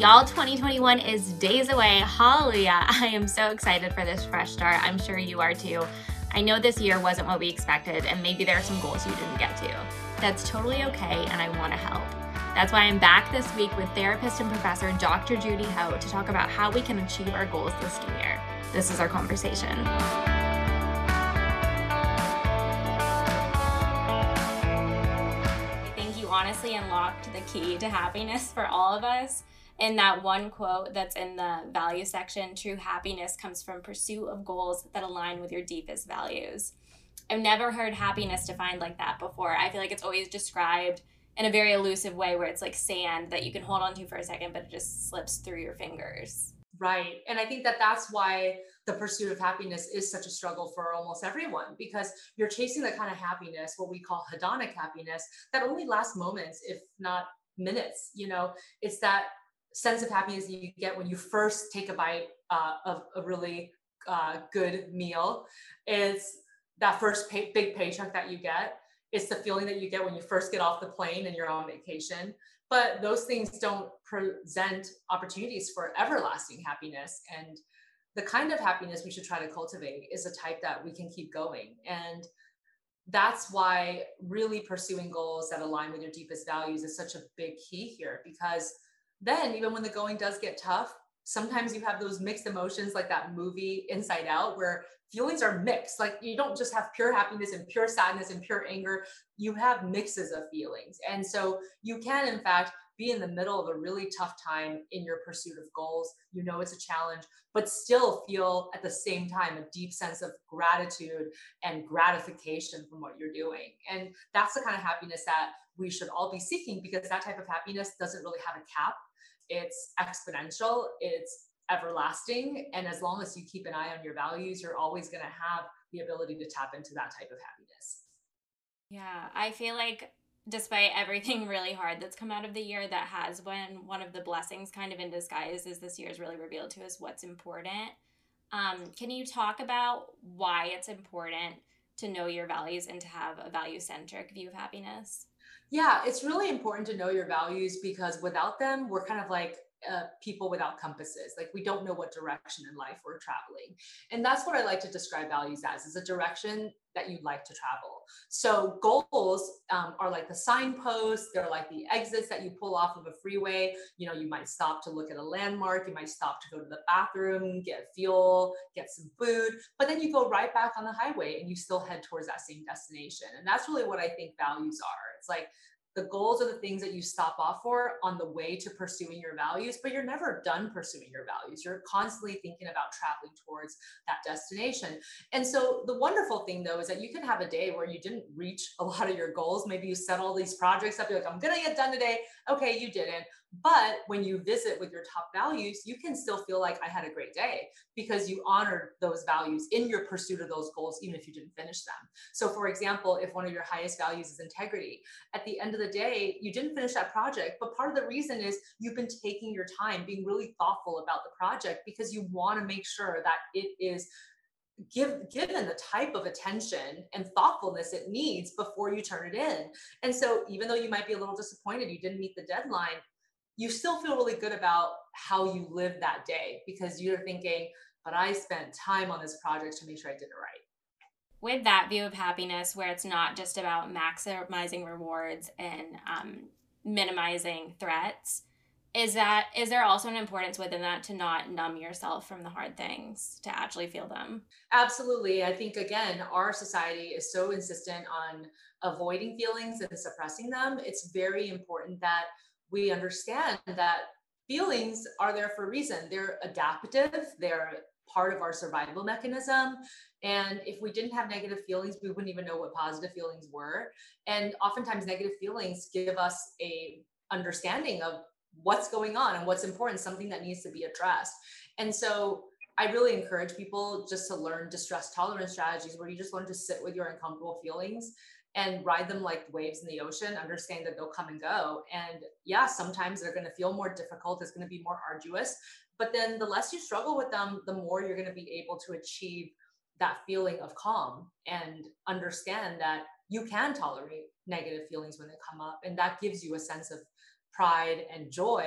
Y'all, 2021 is days away. Hallelujah. I am so excited for this fresh start. I'm sure you are too. I know this year wasn't what we expected, and maybe there are some goals you didn't get to. That's totally okay, and I want to help. That's why I'm back this week with therapist and professor Dr. Judy Ho to talk about how we can achieve our goals this new year. This is our conversation. I think you honestly unlocked the key to happiness for all of us. In that one quote that's in the value section, true happiness comes from pursuit of goals that align with your deepest values. I've never heard happiness defined like that before. I feel like it's always described in a very elusive way where it's like sand that you can hold onto for a second, but it just slips through your fingers. Right. And I think that that's why the pursuit of happiness is such a struggle for almost everyone, because you're chasing the kind of happiness, what we call hedonic happiness, that only lasts moments, if not minutes. It's that sense of happiness that you get when you first take a bite of a really good meal. It's that first big paycheck that you get. It's the feeling that you get when you first get off the plane and you're on vacation. But those things don't present opportunities for everlasting happiness. And the kind of happiness we should try to cultivate is a type that we can keep going. And that's why really pursuing goals that align with your deepest values is such a big key here, because then even when the going does get tough, sometimes you have those mixed emotions, like that movie Inside Out, where feelings are mixed. Like you don't just have pure happiness and pure sadness and pure anger. You have mixes of feelings. And so you can, in fact, be in the middle of a really tough time in your pursuit of goals. It's a challenge, but still feel at the same time a deep sense of gratitude and gratification from what you're doing. And that's the kind of happiness that we should all be seeking, because that type of happiness doesn't really have a cap. It's exponential, it's everlasting. And as long as you keep an eye on your values, you're always going to have the ability to tap into that type of happiness. Yeah, I feel like despite everything really hard that's come out of the year, that has been one of the blessings kind of in disguise is this year's really revealed to us what's important. Can you talk about why it's important to know your values and to have a value-centric view of happiness? Yeah, it's really important to know your values, because without them, we're kind of like people without compasses. Like we don't know what direction in life we're traveling. And that's what I like to describe values as, is a direction that you'd like to travel. So goals are like the signposts. They're like the exits that you pull off of a freeway. You might stop to look at a landmark. You might stop to go to the bathroom, get fuel, get some food, but then you go right back on the highway and you still head towards that same destination. And that's really what I think values are. It's like the goals are the things that you stop off for on the way to pursuing your values, but you're never done pursuing your values. You're constantly thinking about traveling towards that destination. And so the wonderful thing though is that you can have a day where you didn't reach a lot of your goals. Maybe you set all these projects up. You're like, I'm going to get done today. Okay, you didn't. But when you visit with your top values, you can still feel like I had a great day, because you honored those values in your pursuit of those goals, even if you didn't finish them. So for example, if one of your highest values is integrity, at the end of the day, you didn't finish that project. But part of the reason is you've been taking your time, being really thoughtful about the project, because you want to make sure that it is given the type of attention and thoughtfulness it needs before you turn it in. And so even though you might be a little disappointed you didn't meet the deadline, you still feel really good about how you lived that day, because you're thinking, but I spent time on this project to make sure I did it right. With that view of happiness, where it's not just about maximizing rewards and minimizing threats, is there also an importance within that to not numb yourself from the hard things, to actually feel them? Absolutely. I think, again, our society is so insistent on avoiding feelings and suppressing them. It's very important that we understand that feelings are there for a reason. They're adaptive, they're part of our survival mechanism. And if we didn't have negative feelings, we wouldn't even know what positive feelings were. And oftentimes negative feelings give us a understanding of what's going on and what's important, something that needs to be addressed. And so I really encourage people just to learn distress tolerance strategies, where you just learn to sit with your uncomfortable feelings and ride them like waves in the ocean, understand that they'll come and go. And yeah, sometimes they're going to feel more difficult. It's going to be more arduous, but then the less you struggle with them, the more you're going to be able to achieve that feeling of calm and understand that you can tolerate negative feelings when they come up. And that gives you a sense of pride and joy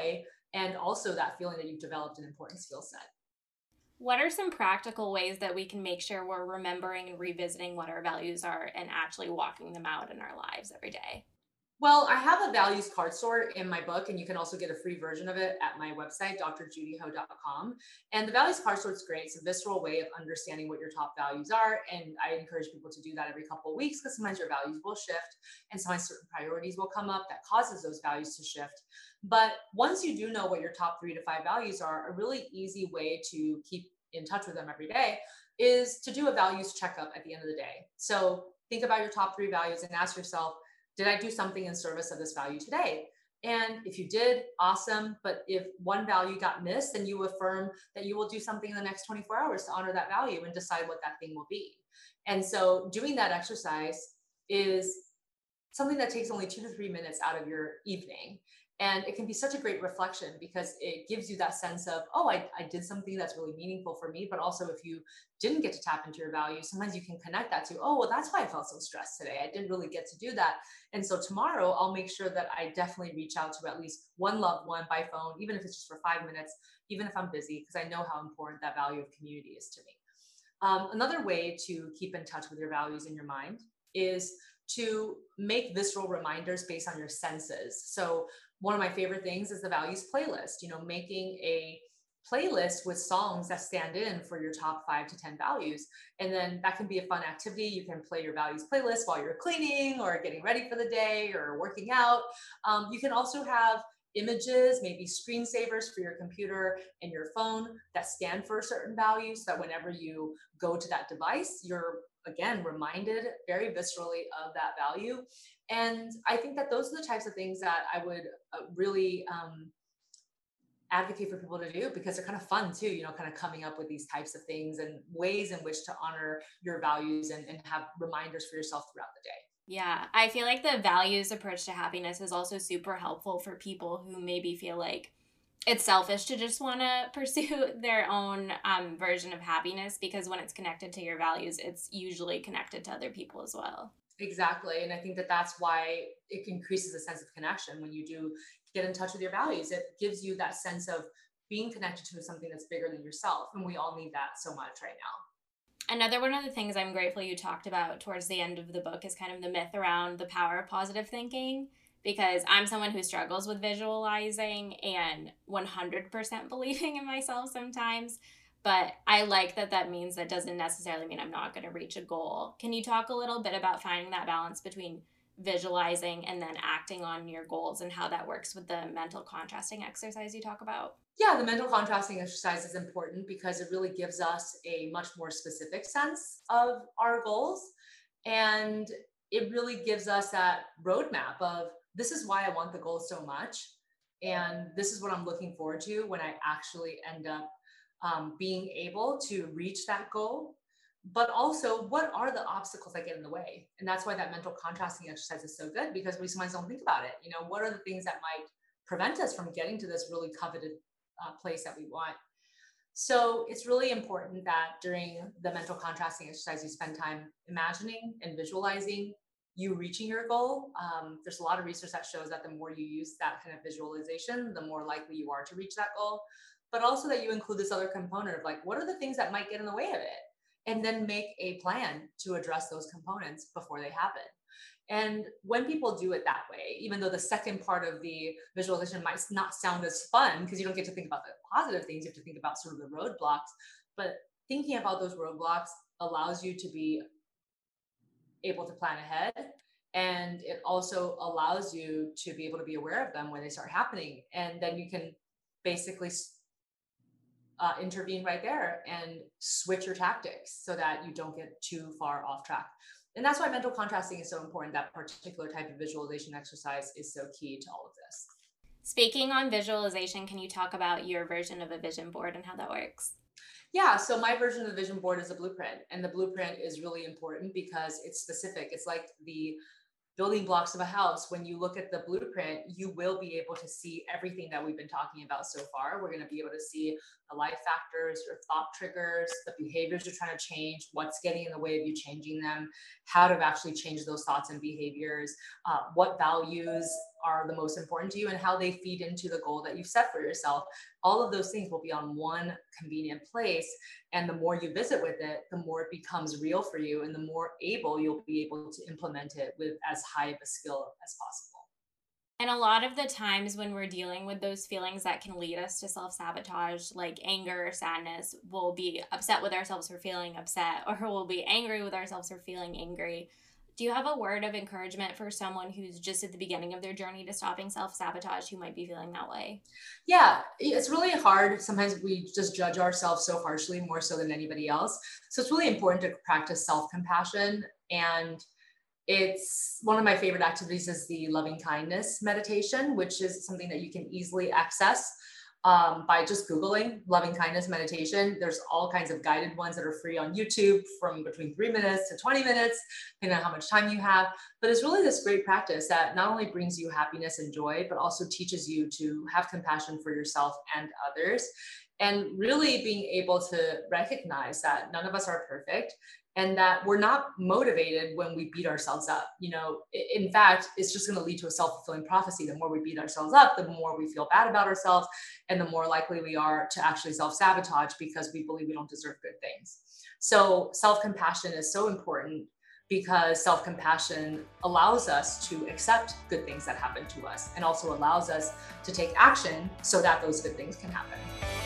and also that feeling that you've developed an important skill set. What are some practical ways that we can make sure we're remembering and revisiting what our values are and actually walking them out in our lives every day? Well, I have a values card store in my book, and you can also get a free version of it at my website, drjudyho.com. And the values card store is great. It's a visceral way of understanding what your top values are. And I encourage people to do that every couple of weeks because sometimes your values will shift and sometimes certain priorities will come up that causes those values to shift. But once you do know what your top 3 to 5 values are, a really easy way to keep in touch with them every day is to do a values checkup at the end of the day. So think about your top 3 values and ask yourself, did I do something in service of this value today? And if you did, awesome. But if one value got missed, then you affirm that you will do something in the next 24 hours to honor that value and decide what that thing will be. And so doing that exercise is something that takes only 2 to 3 minutes out of your evening. And it can be such a great reflection because it gives you that sense of, oh, I did something that's really meaningful for me. But also, if you didn't get to tap into your values, sometimes you can connect that to, oh, well, that's why I felt so stressed today. I didn't really get to do that. And so tomorrow, I'll make sure that I definitely reach out to at least one loved one by phone, even if it's just for 5 minutes, even if I'm busy, because I know how important that value of community is to me. Another way to keep in touch with your values in your mind is to make visceral reminders based on your senses. So one of my favorite things is the values playlist, making a playlist with songs that stand in for your top 5 to 10 values. And then that can be a fun activity. You can play your values playlist while you're cleaning or getting ready for the day or working out. You can also have images, maybe screensavers for your computer and your phone that stand for a certain value so that whenever you go to that device, you're again reminded very viscerally of that value. And I think that those are the types of things that I would really advocate for people to do because they're kind of fun too, kind of coming up with these types of things and ways in which to honor your values and have reminders for yourself throughout the day. Yeah, I feel like the values approach to happiness is also super helpful for people who maybe feel like it's selfish to just want to pursue their own version of happiness because when it's connected to your values, it's usually connected to other people as well. Exactly. And I think that that's why it increases a sense of connection when you do get in touch with your values. It gives you that sense of being connected to something that's bigger than yourself. And we all need that so much right now. Another one of the things I'm grateful you talked about towards the end of the book is kind of the myth around the power of positive thinking. Because I'm someone who struggles with visualizing and 100% believing in myself sometimes. But I like that that means that doesn't necessarily mean I'm not going to reach a goal. Can you talk a little bit about finding that balance between visualizing and then acting on your goals and how that works with the mental contrasting exercise you talk about? Yeah, the mental contrasting exercise is important because it really gives us a much more specific sense of our goals. And it really gives us that roadmap of this is why I want the goal so much. And this is what I'm looking forward to when I actually end up being able to reach that goal. But also, what are the obstacles that get in the way? And that's why that mental contrasting exercise is so good because we sometimes don't think about it. What are the things that might prevent us from getting to this really coveted place that we want? So it's really important that during the mental contrasting exercise, you spend time imagining and visualizing you reaching your goal. There's a lot of research that shows that the more you use that kind of visualization, the more likely you are to reach that goal. But also that you include this other component of like, what are the things that might get in the way of it? And then make a plan to address those components before they happen. And when people do it that way, even though the second part of the visualization might not sound as fun because you don't get to think about the positive things, you have to think about sort of the roadblocks. But thinking about those roadblocks allows you to be able to plan ahead. And it also allows you to be able to be aware of them when they start happening. And then you can basically intervene right there and switch your tactics so that you don't get too far off track. And that's why mental contrasting is so important. That particular type of visualization exercise is so key to all of this. Speaking on visualization, can you talk about your version of a vision board and how that works? Yeah, so my version of the vision board is a blueprint, and the blueprint is really important because it's specific. It's like the building blocks of a house. When you look at the blueprint, you will be able to see everything that we've been talking about so far. We're going to be able to see the life factors, your thought triggers, the behaviors you're trying to change, what's getting in the way of you changing them, how to actually change those thoughts and behaviors, what values are the most important to you and how they feed into the goal that you've set for yourself. All of those things will be on one convenient place. And the more you visit with it, the more it becomes real for you and the more able you'll be able to implement it with as high of a skill as possible. And a lot of the times when we're dealing with those feelings that can lead us to self sabotage, like anger or sadness, we'll be upset with ourselves for feeling upset, or we'll be angry with ourselves for feeling angry. Do you have a word of encouragement for someone who's just at the beginning of their journey to stopping self sabotage who might be feeling that way? Yeah, it's really hard. Sometimes we just judge ourselves so harshly, more so than anybody else. So it's really important to practice self compassion. And it's one of my favorite activities is the loving kindness meditation, which is something that you can easily access by just Googling loving kindness meditation. There's all kinds of guided ones that are free on YouTube from between 3 minutes to 20 minutes, depending on how much time you have. But it's really this great practice that not only brings you happiness and joy, but also teaches you to have compassion for yourself and others. And really being able to recognize that none of us are perfect and that we're not motivated when we beat ourselves up. In fact, it's just going to lead to a self-fulfilling prophecy. The more we beat ourselves up, the more we feel bad about ourselves, and the more likely we are to actually self-sabotage because we believe we don't deserve good things. So self-compassion is so important because self-compassion allows us to accept good things that happen to us and also allows us to take action so that those good things can happen.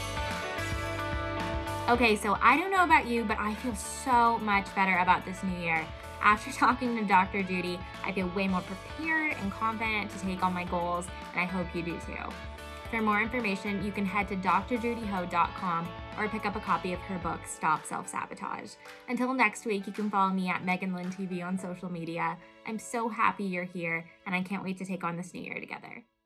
Okay, so I don't know about you, but I feel so much better about this new year. After talking to Dr. Judy, I feel way more prepared and confident to take on my goals, and I hope you do too. For more information, you can head to drjudyho.com or pick up a copy of her book, Stop Self-Sabotage. Until next week, you can follow me at Megan Lynn TV on social media. I'm so happy you're here, and I can't wait to take on this new year together.